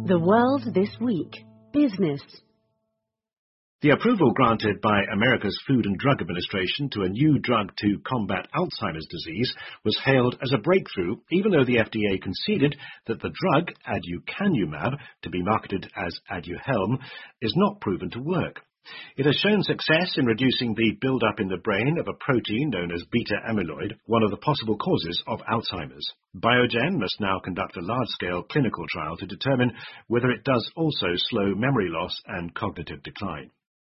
The World This Week. Business. The approval granted by America's Food and Drug Administration to a new drug to combat Alzheimer's disease was hailed as a breakthrough, even though the FDA conceded that the drug, aducanumab, to be marketed as Aduhelm, is not proven to work. It has shown success in reducing the build-up in the brain of a protein known as beta-amyloid, one of the possible causes of Alzheimer's. Biogen must now conduct a large-scale clinical trial to determine whether it does also slow memory loss and cognitive decline.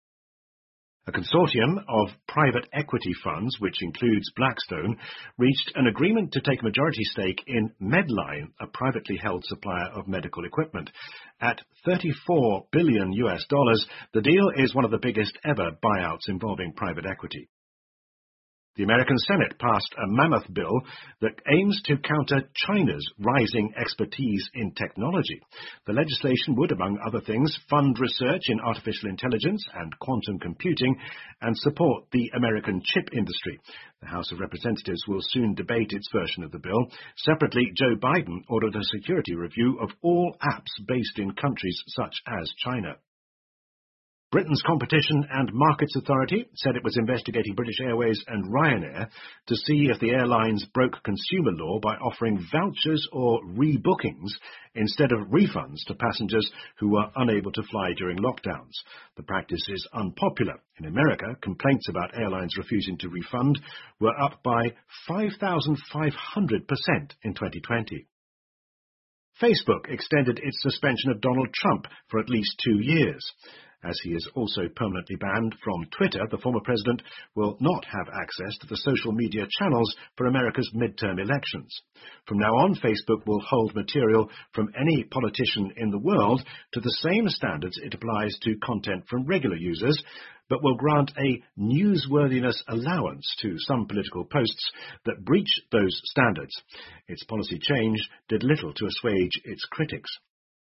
A consortium of private equity funds, which includes Blackstone, reached an agreement to take a majority stake in Medline, a privately held supplier of medical equipment. At $34 billion, the deal is one of the biggest ever buyouts involving private equity. The American Senate passed a mammoth bill that aims to counter China's rising expertise in technology. The legislation would, among other things, fund research in artificial intelligence and quantum computing and support the American chip industry. The House of Representatives will soon debate its version of the bill. Separately, Joe Biden ordered a security review of all apps based in countries such as China. Britain's Competition and Markets Authority said it was investigating British Airways and Ryanair to see if the airlines broke consumer law by offering vouchers or rebookings instead of refunds to passengers who were unable to fly during lockdowns. The practice is unpopular. In America, complaints about airlines refusing to refund were up by 5,500% in 2020. Facebook extended its suspension of Donald Trump for at least 2 years. As he is also permanently banned from Twitter, the former president will not have access to the social media channels for America's midterm elections. From now on, Facebook will hold material from any politician in the world to the same standards it applies to content from regular users, but will grant a newsworthiness allowance to some political posts that breach those standards. Its policy change did little to assuage its critics.